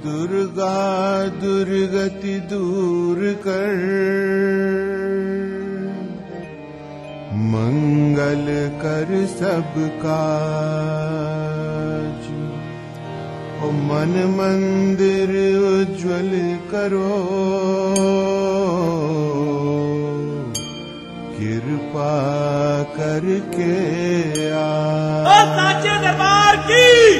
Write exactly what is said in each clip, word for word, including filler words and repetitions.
दुर्गा दुर्गति दूर कर, मंगल कर सब काज। ओ मन मंदिर उज्ज्वल करो, कृपा करके आ। साचे दरबार की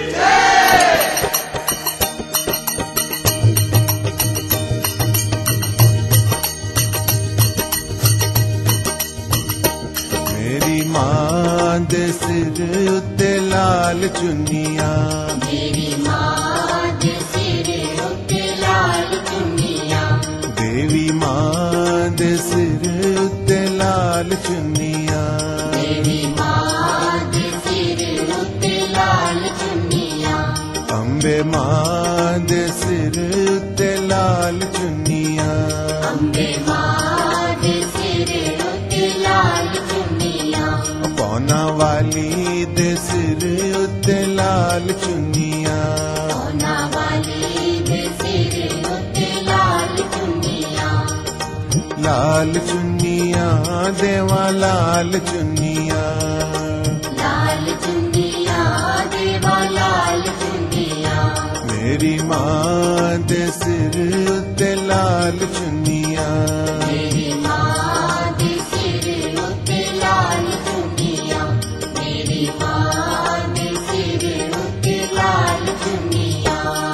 मेरी मां दे सिर उत्ते लाल चुन्निया, मेरी मां दे सिर उत्ते लाल चुन्निया, देवी मां दे सिर उत्ते लाल चुन्निया, मेरी मां दे सिर उत्ते लाल चुन्निया, अम्बे मां दे सिर उत्ते लाल चुन्निया, अम्बे मां दे सिर उत्ते लाल चुन्निया, पौना वाली दे सिर उत्ते लाल चुन्निया, सोना वाली दे सिर उत्ते लाल चुन्निया, लाल चुन्निया देवा लाल चुन्निया, लाल चुन्निया देवा लाल चुन्निया, मेरी मां दे सिर उत्ते लाल चुन्निया, मेरी मां दे सिर उत्ते लाल चुन्निया, मेरी मां दे सिर उत्ते लाल चुन्निया।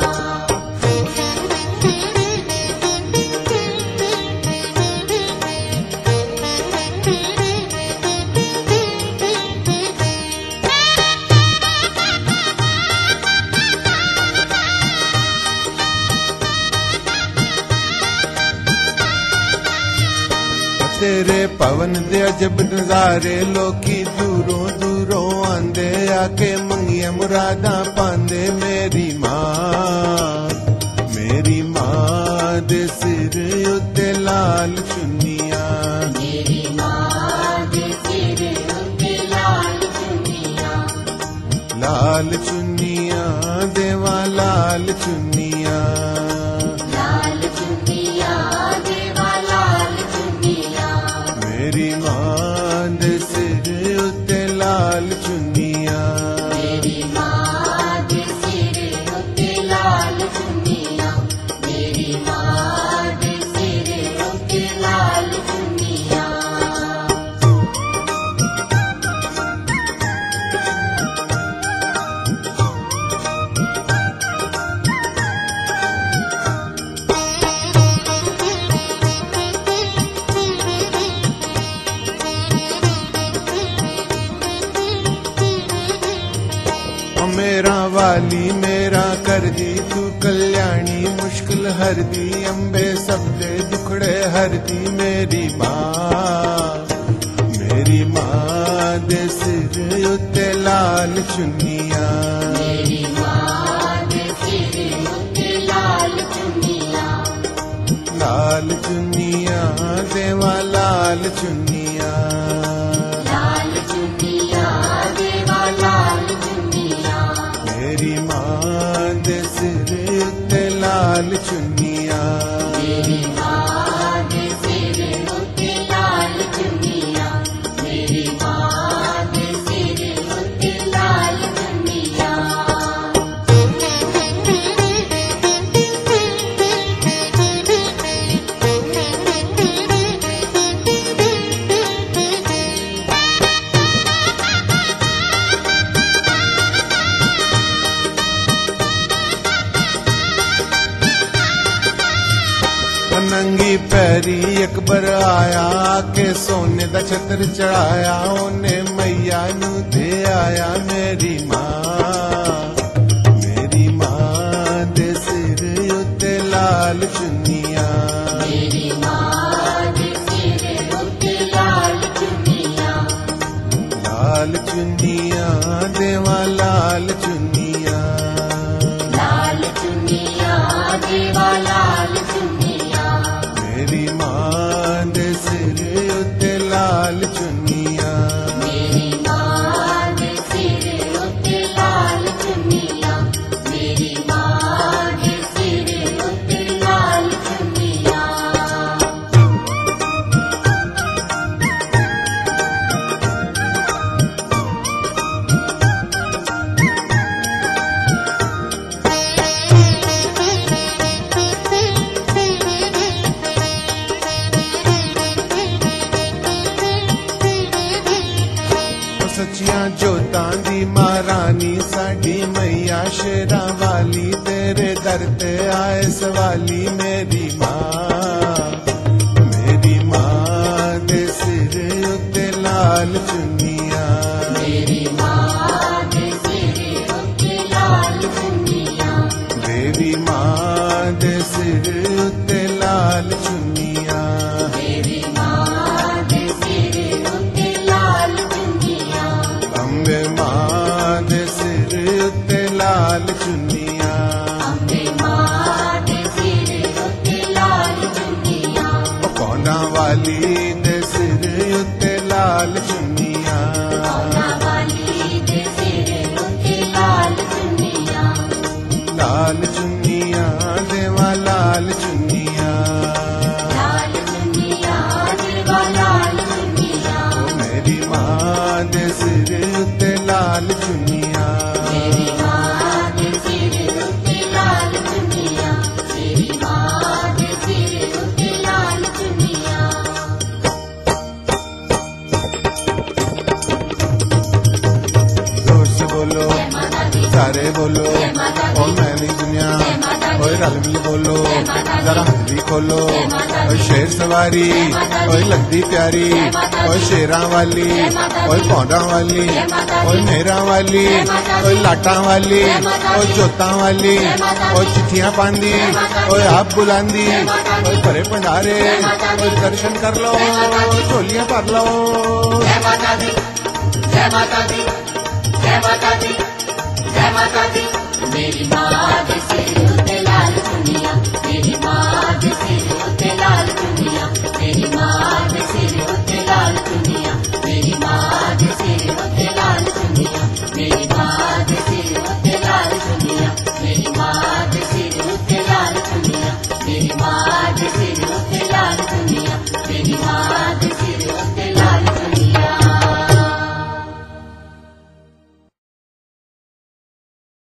तेरे पवन दे अजब नजारे, लोकी दूरों दूरों आंदे, आके मंगिया मुरादा पांदे। मेरी मां मेरी मां दे सिर उत्ते लाल चुन्निया, मेरी मां दे सिर उत्ते लाल चुन्निया, लाल चुन्निया देवा लाल चुन्निया, लाल चुन्निया देवा लाल चुन्निया, मेरी मां दे सिर उत्ते लाल चुन्निया, मेरी मां दे सिर उत्ते लाल चुन्निया, मेरी मां दे सिर उत्ते लाल चुन्निया। मेरा वाली मेरा कर दी तू कल्याणी, मुश्किल हर दी अम्बे सबके दुखड़े हर दी। मेरी मां मेरी मां दे सिर उत्ते लाल चुन्निया, मेरी मां दे सिर उत्ते लाल चुन्निया, लाल चुन्निया देवा लाल चुन्निया, लाल चुन्निया देवा लाल चुन्निया, मेरी मां दे सिर उत्ते लाल चुन्निया, मेरी मां दे सिर उत्ते लाल चुन्निया, मेरी मां दे सिर उत्ते लाल चुन्निया। नंगी पैरी अकबर आया, के सोने दा छत्र चढ़ाया, ओने मैया नू दे आया। मेरी मां मेरी मां दे सिर उत्ते लाल चुन्निया, मेरी मां दे सिर उत्ते लाल चुन्निया, लाल चुन्निया देवा लाल चुन्निया, लाल चुन्निया देवा लाल चुन्निया, मेरी मां दे सिर उत्ते लाल चुन्निया, मेरी मां दे सिर रानी साडी मैया शेरा वाली, तेरे दर ते आए सवाली मेरी मां। मेरी मां दे सिर उत्ते लाल चुन्निया, मेरी मां दे सिर उत्ते लाल चुन्निया, मेरी मां दे सिर उत्ते लाल चुन्निया। मेरी मां दे सिर उत्ते लाल चुन्निया, अम्बे मां दे सिर उत्ते लाल चुन्निया, अम्बे मां दे सिर उत्ते लाल चुन्निया, पौना वाली दे सिर उत्ते लाल चुन्निया, पौना वाली दे सिर उत्ते लाल चुन्निया, लाल चुन्निया देवा लाल चुन्निया। लाल चुन्निया देवा लाल चुन्निया, ओ मेरी मां दे सिर उत्ते लाल चुन्निया, मेरी मां दे सिर उत्ते लाल चुन्निया, मेरी मां दे सिर उत्ते लाल चुन्निया। जोर से बोलो जय माता दी, सारे बोलो, जय माता दी, ओ मैंने दुनिया, जय माता दी, ओए रल मिल बोलो, जय माता दी, जरा हल्दी खोलो, जय माता दी, ओए शेर सवारी, जय माता दी, ओए लगदी प्यारी, जय माता दी, ओए शेरा वाली, जय माता दी, ओए पौधा वाली, जय माता दी, ओए मेरा वाली, जय माता दी, ओए लाटा वाली, जय माता ओए दी, जोता वाली, जय माता दी, ओए चिट्ठियां पांदी, जय माता दी, ओए आप बुलांदी, जय माता दी, ओए भरे भंडारे, जय माता दी, ओए दर्शन कर लो, जय माता दी, झोलियां भर लो। जय माता दी, जय माता दी, जय माता दी, जय माता दी, मेरी मां दे सिर उत्ते